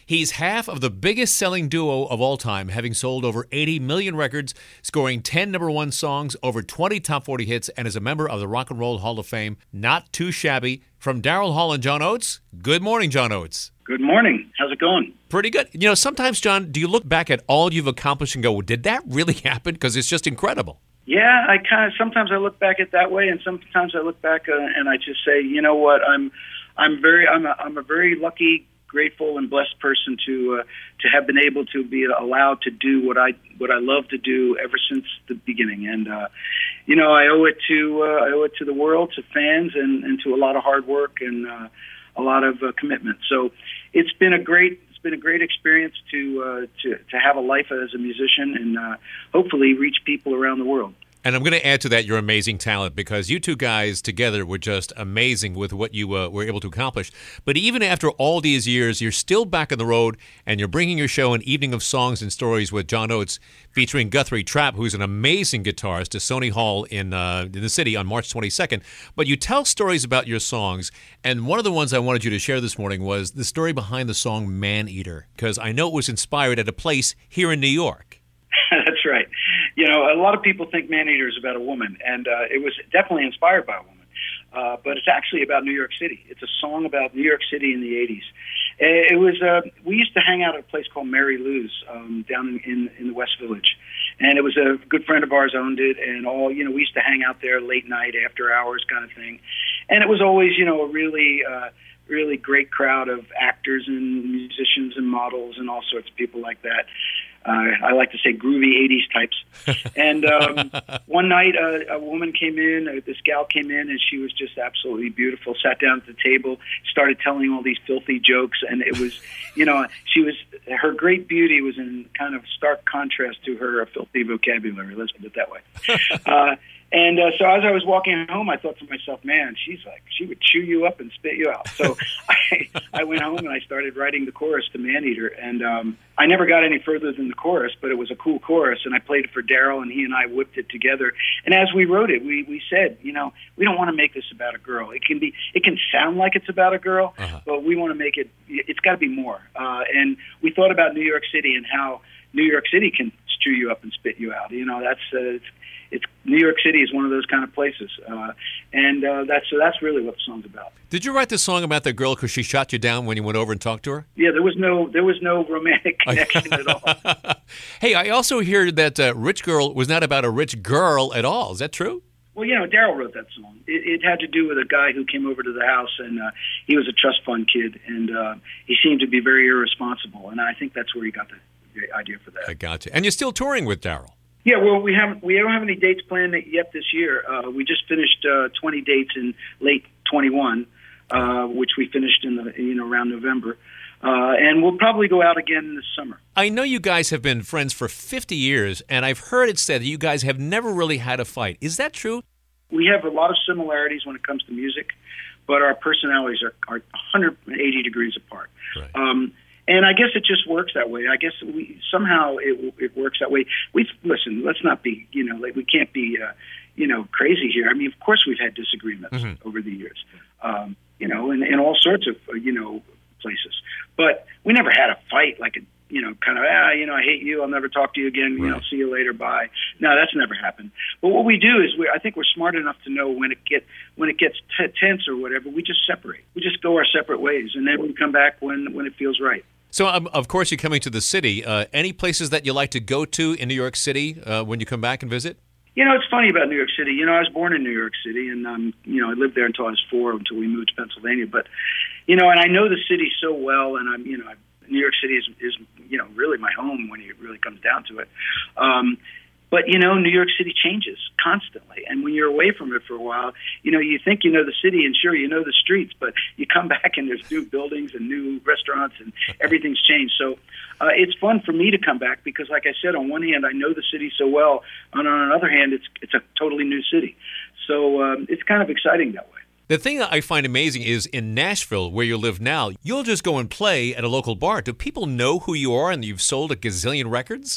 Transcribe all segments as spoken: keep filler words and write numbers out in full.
He's half of the biggest selling duo of all time, having sold over eighty million records, scoring ten number one songs, over twenty top forty hits, and is a member of the Rock and Roll Hall of Fame. Not too shabby. From Daryl Hall and John Oates, good morning, John Oates. Good morning. How's it going? Pretty good. You know, sometimes, John, do you look back at all you've accomplished and go, did that really happen? Because it's just incredible. Yeah, I kind of sometimes I look back at it that way, and sometimes I look back uh, and I just say, you know what, I'm, I'm very, I'm a, I'm a very lucky, grateful, and blessed person to uh, to have been able to be allowed to do what I what I love to do ever since the beginning, and uh, you know, I owe it to uh, I owe it to the world, to fans, and, and to a lot of hard work and uh, a lot of uh, commitment. So it's been a great. It's been a great experience to uh, to to have a life as a musician and uh, hopefully reach people around the world. And I'm going to add to that your amazing talent, because you two guys together were just amazing with what you uh, were able to accomplish. But even after all these years, you're still back on the road, and you're bringing your show, An Evening of Songs and Stories with John Oates, featuring Guthrie Trapp, who's an amazing guitarist, to Sony Hall in, uh, in the city on March twenty-second. But you tell stories about your songs, and one of the ones I wanted you to share this morning was the story behind the song Man Eater, because I know it was inspired at a place here in New York. That's right. You know, a lot of people think Man Eater is about a woman, and uh, it was definitely inspired by a woman. Uh, but it's actually about New York City. It's a song about New York City in the eighties. It was. Uh, we used to hang out at a place called Mary Lou's um, down in, in, in the West Village, and it was a good friend of ours owned it. And all you know, we used to hang out there late night, after hours, kind of thing. And it was always, you know, a really, uh, really great crowd of actors and musicians and models and all sorts of people like that. Uh, I like to say groovy eighties types. And um, one night uh, a woman came in, uh, this gal came in, and she was just absolutely beautiful, sat down at the table, started telling all these filthy jokes, and it was, you know, she was, her great beauty was in kind of stark contrast to her filthy vocabulary, let's put it that way. Uh, And uh, so as I was walking home, I thought to myself, man, she's like, she would chew you up and spit you out. So I, I went home and I started writing the chorus to Man Eater. And um, I never got any further than the chorus, but it was a cool chorus. And I played it for Daryl, and he and I whipped it together. And as we wrote it, we, we said, you know, we don't want to make this about a girl. It can be, it can sound like it's about a girl, uh-huh. but we want to make it, it's got to be more. Uh, and we thought about New York City and how New York City can chew you up and spit you out. You know, that's, uh, it's, It's New York City is one of those kind of places, uh, and uh, that's so that's really what the song's about. Did you write the song about the girl because she shot you down when you went over and talked to her? Yeah, there was no there was no romantic connection at all. Hey, I also hear that uh, Rich Girl was not about a rich girl at all. Is that true? Well, you know, Daryl wrote that song. It, it had to do with a guy who came over to the house, and uh, he was a trust fund kid, and uh, he seemed to be very irresponsible, and I think that's where he got the, the idea for that. I got you. And you're still touring with Daryl. Yeah, well, we haven't we don't have any dates planned yet this year. Uh, we just finished uh, twenty dates in late twenty-one, uh, which we finished in the you know around November, uh, and we'll probably go out again this summer. I know you guys have been friends for fifty years, and I've heard it said that you guys have never really had a fight. Is that true? We have a lot of similarities when it comes to music, but our personalities are, are one hundred eighty degrees apart. Right. Um, And I guess it just works that way. I guess we somehow it it works that way. We listen. Let's not be, you know, like we can't be, uh, you know, crazy here. I mean, of course we've had disagreements mm-hmm. over the years, um, you know, in, in all sorts of uh, you know places. But we never had a fight like a, you know, kind of ah, you know, I hate you. I'll never talk to you again. You right. know, see you later. Bye. No, that's never happened. But what we do is we, I think we're smart enough to know when it get when it gets t- tense or whatever. We just separate. We just go our separate ways, and then we come back when when it feels right. So, um, of course, you're coming to the city. Uh, any places that you like to go to in New York City uh, when you come back and visit? You know, it's funny about New York City. You know, I was born in New York City, and, um, you know, I lived there until I was four, until we moved to Pennsylvania. But, you know, and I know the city so well, and I'm, you know, New York City is, is you know, really my home when it really comes down to it. Um But, you know, New York City changes constantly. And when you're away from it for a while, you know, you think you know the city, and sure, you know the streets, but you come back and there's new buildings and new restaurants and everything's changed. So uh, it's fun for me to come back because, like I said, on one hand, I know the city so well. And on another hand, it's it's a totally new city. So um, it's kind of exciting that way. The thing that I find amazing is in Nashville, where you live now, you'll just go and play at a local bar. Do people know who you are and you've sold a gazillion records?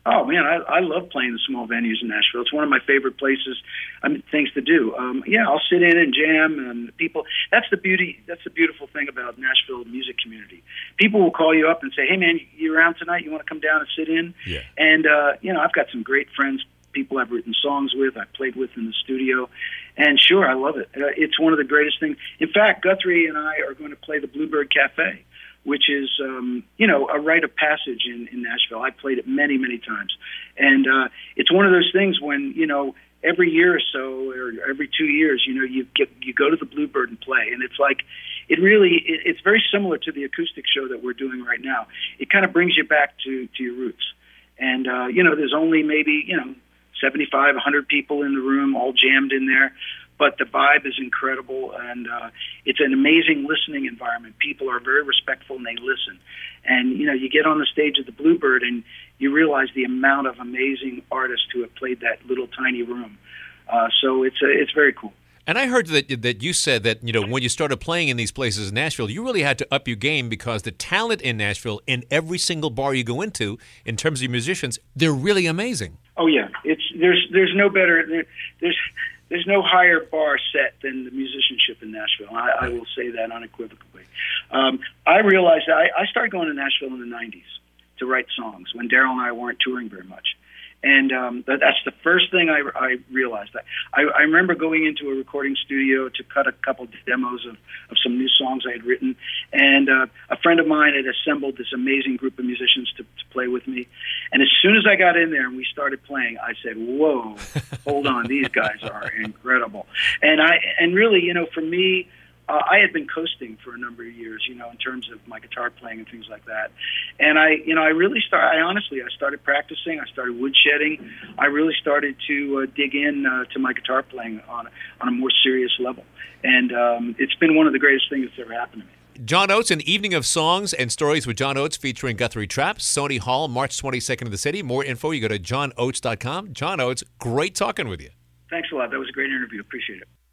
Oh man, I, I love playing the small venues in Nashville. It's one of my favorite places, I mean, things to do. Um, yeah, I'll sit in and jam, and people. That's the beauty. That's the beautiful thing about Nashville music community. People will call you up and say, "Hey man, you around tonight? You want to come down and sit in?" Yeah. And uh, you know, I've got some great friends, people I've written songs with, I've played with in the studio, and sure, I love it. Uh, it's one of the greatest things. In fact, Guthrie and I are going to play the Bluebird Cafe, which is, um, you know, a rite of passage in, in Nashville. I played it many, many times. And uh, it's one of those things when, you know, every year or so, or every two years, you know, you get you go to the Bluebird and play. And it's like, it really, it, it's very similar to the acoustic show that we're doing right now. It kind of brings you back to, to your roots. And, uh, you know, there's only maybe, you know, seventy-five, one hundred people in the room, all jammed in there. But the vibe is incredible, and uh, it's an amazing listening environment. People are very respectful, and they listen. And, you know, you get on the stage of the Bluebird, and you realize the amount of amazing artists who have played that little tiny room. Uh, so it's uh, it's very cool. And I heard that that you said that, you know, when you started playing in these places in Nashville, you really had to up your game because the talent in Nashville, in every single bar you go into, in terms of your musicians, they're really amazing. Oh, yeah. It's there's there's no better... There, there's... There's no higher bar set than the musicianship in Nashville. I, I will say that unequivocally. Um, I realized I, I started going to Nashville in the nineties to write songs when Daryl and I weren't touring very much. And um, that, that's the first thing I, I realized. I, I remember going into a recording studio to cut a couple demos of, of some new songs I had written. And uh, a friend of mine had assembled this amazing group of musicians to, to play with me. And as soon as I got in there and we started playing, I said, whoa, hold on, these guys are incredible. And I and really, you know, for me, Uh, I had been coasting for a number of years, you know, in terms of my guitar playing and things like that. And I, you know, I really started, I honestly, I started practicing. I started woodshedding. I really started to uh, dig in uh, to my guitar playing on, on a more serious level. And um, it's been one of the greatest things that's ever happened to me. John Oates, an evening of songs and stories with John Oates featuring Guthrie Trapp, Sony Hall, March twenty-second in the city. More info, you go to john oates dot com. John Oates, great talking with you. Thanks a lot. That was a great interview. Appreciate it.